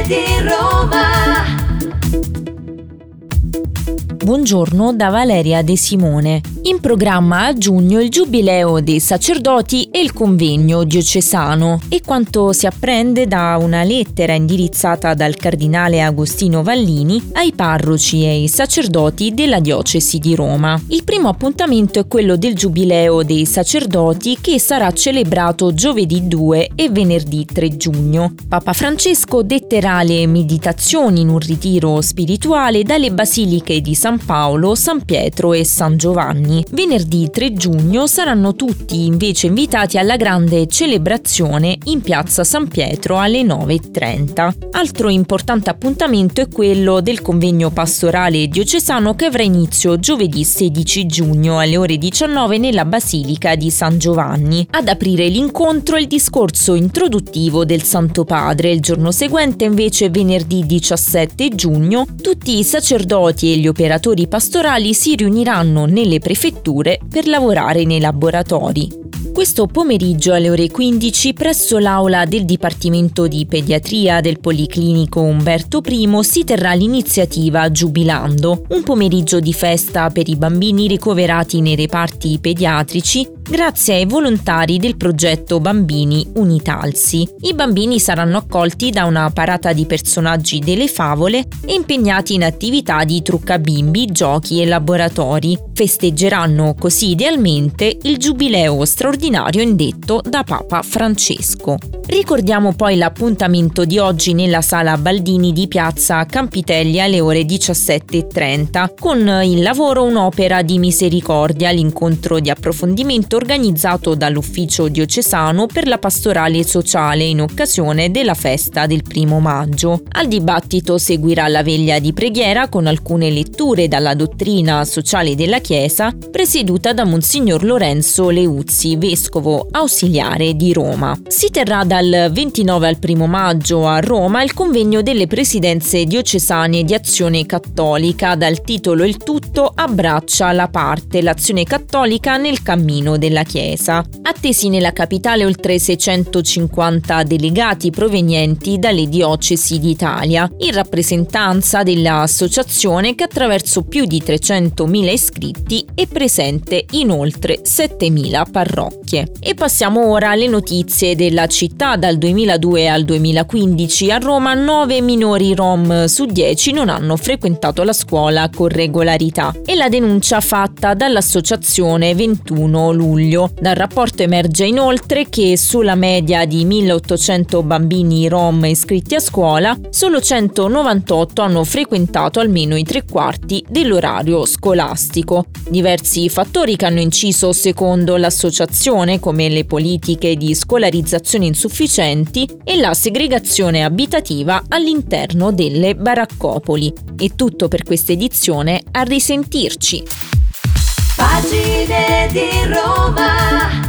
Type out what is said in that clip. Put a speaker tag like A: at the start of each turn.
A: di Roma.
B: Buongiorno da Valeria De Simone. In programma a giugno il Giubileo dei Sacerdoti e il Convegno Diocesano e quanto si apprende da una lettera indirizzata dal Cardinale Agostino Vallini ai parroci e ai sacerdoti della Diocesi di Roma. Il primo appuntamento è quello del Giubileo dei Sacerdoti che sarà celebrato giovedì 2 e venerdì 3 giugno. Papa Francesco detterà le meditazioni in un ritiro spirituale dalle basiliche di San Paolo, San Pietro e San Giovanni. Venerdì 3 giugno saranno tutti invece invitati alla grande celebrazione in piazza San Pietro alle 9:30. Altro importante appuntamento è quello del convegno pastorale diocesano che avrà inizio giovedì 16 giugno alle ore 19 nella Basilica di San Giovanni. Ad aprire l'incontro è il discorso introduttivo del Santo Padre. Il giorno seguente, invece, venerdì 17 giugno, tutti i sacerdoti e gli operatori pastorali si riuniranno nelle prefetture per lavorare nei laboratori. Questo pomeriggio alle ore 15 presso l'aula del Dipartimento di Pediatria del Policlinico Umberto I si terrà l'iniziativa Giubilando, un pomeriggio di festa per i bambini ricoverati nei reparti pediatrici grazie ai volontari del progetto Bambini Unitalsi. I bambini saranno accolti da una parata di personaggi delle favole e impegnati in attività di truccabimbi, giochi e laboratori. Festeggeranno così idealmente il giubileo straordinario indetto da Papa Francesco. Ricordiamo poi l'appuntamento di oggi nella Sala Baldini di Piazza Campitelli alle ore 17:30 con il lavoro Un'opera di misericordia, l'incontro di approfondimento organizzato dall'Ufficio Diocesano per la Pastorale Sociale in occasione della festa del 1 maggio. Al dibattito seguirà la veglia di preghiera con alcune letture dalla dottrina sociale della Chiesa, presieduta da Monsignor Lorenzo Leuzzi, vescovo ausiliare di Roma. Si terrà dal 29 al 1 maggio a Roma il convegno delle presidenze diocesane di Azione Cattolica dal titolo Il tutto abbraccia la parte, l'azione cattolica nel cammino della Chiesa. Attesi nella capitale oltre 650 delegati provenienti dalle diocesi d'Italia, in rappresentanza dell'associazione che attraverso più di 300.000 iscritti è presente in oltre 7.000 parrocchie. E passiamo ora alle notizie della città. Dal 2002 al 2015 a Roma 9 minori rom su 10 non hanno frequentato la scuola con regolarità. E la denuncia fatta dall'associazione 21 luglio. Dal rapporto emerge inoltre che sulla media di 1.800 bambini rom iscritti a scuola, solo 198 hanno frequentato almeno i 3/4 dell'orario scolastico. Diversi fattori che hanno inciso secondo l'associazione, come le politiche di scolarizzazione insufficienti e la segregazione abitativa all'interno delle baraccopoli. È tutto per questa edizione, a risentirci.
A: Pagine di Roma.